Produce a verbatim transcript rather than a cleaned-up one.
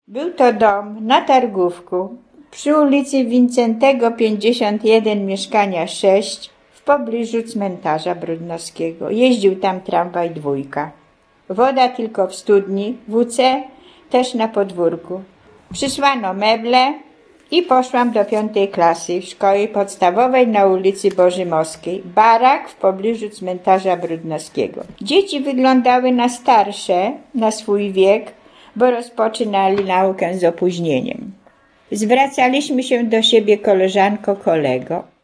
Był to dom na Targówku, przy ulicy Wincentego pięćdziesiąt jeden, mieszkania sześć, w pobliżu cmentarza Brudnowskiego. Jeździł tam tramwaj dwójka. Woda tylko w studni, W C też na podwórku. Przysłano meble i poszłam do piątej klasy w szkole podstawowej na ulicy Bożymowskiej. Barak w pobliżu cmentarza Brudnowskiego. Dzieci wyglądały na starsze, na swój wiek, bo rozpoczynali naukę z opóźnieniem. Zwracaliśmy się do siebie koleżanko, kolego.